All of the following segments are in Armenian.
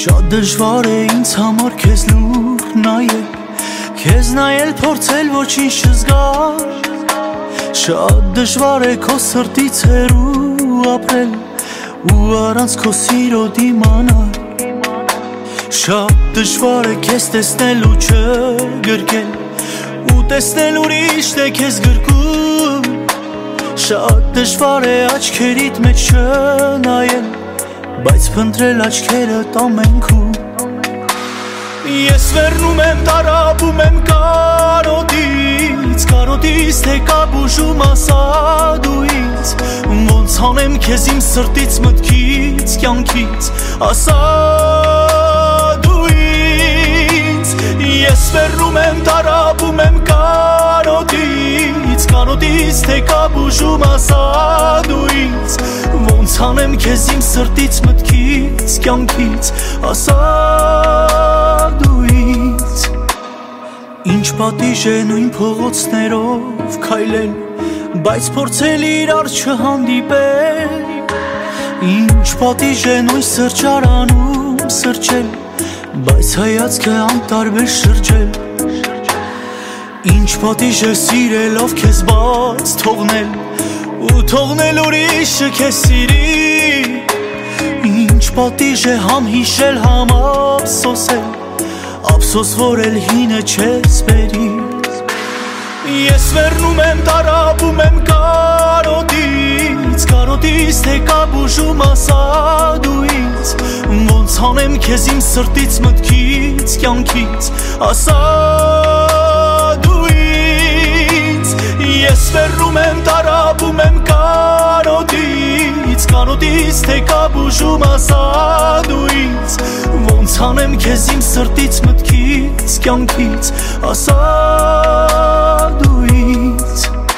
Շատ դժվար է ինձ համար քեզ լուր նայել, քեզ նայել փորձել ոչինչ չզգալ, շատ դժվար է քո սրտից հեռու ապրել ու առանց քո սիրո դիմանալ, շատ դժվար է քեզ տեսնել ու չգրկել ու տեսնել ուրիշ թե քեզ գրկում, շատ դժվար է աչքերիդ մեջ չնայել, բայց փնտրել աչքերդ ամենքում։ Ես վերնում եմ տարապում եմ կարոտից, կարոտից թե կաբուժում ասա դու ինձ, ոնց անեմ քեզ իմ սրտից մտքից կյանքից ասա դու ինձ։ Ես վերնում եմ տարապում եմ կարոտից, կարոտից թե կաբուժում ասա դու ինձ, ոնց անեմ քեզ իմ սրտից մտքից կյանքից ասա դու ինձ։ Ինչ պատիժ է նույն փողոցներով քայլել, բայց փորձել իրար չհանդիպել, ինչ պատիժ է նույն սրճարանում սրճել, բայց հայացքը անտարբեր շրջել, ինչ պատիժ է սիրելով քեզ բաց թողնել ու թողնել ուրիշը քեզ սիրի, ինչ պատիժ է համ հիշել համ ափսոսել, ափսոս որ էլ հինը չես բերի։ Ես վերնում եմ տարապում եմ կարոտից, կարոտից թե կաբուժում ասա դու ինձ, ոնց անեմ քեզ իմ սրտից մտքից կյանքից ասա դու ինձ։ Ես վերնում եմ տարապում եմ կարոտից, կարոտից թե կաբուժում ասա դու ինձ, ոնց անեմ քեզ իմ սրտից մտքից կյանքից ասա դու ինձ։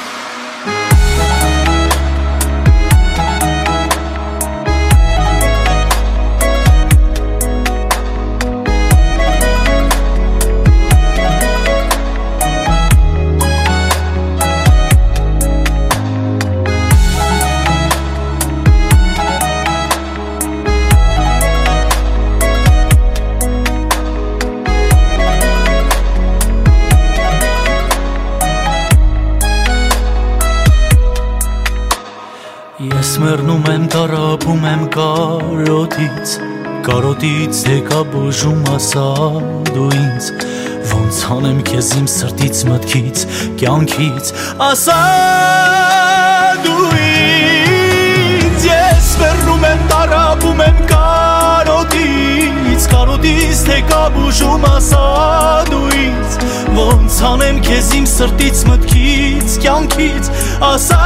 Ես մեռնում եմ տարապում եմ կարոտից, կարոտից թե կաբուժում ասա դու ինձ, ոնց անեմ քեզ իմ սրտից մտքից կյանքից ասա դու ինձ։ Ես մեռնում եմ տարապում եմ կարոտից, կարոտից թե կաբուժում ասա դու ինձ, ոնց անեմ քեզ իմ սրտից մտքից կյանքից ասա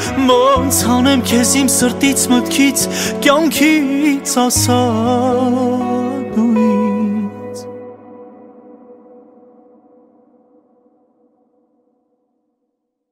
ոնց անեմ քեզ իմ սրտից մտքից կյանքից ասա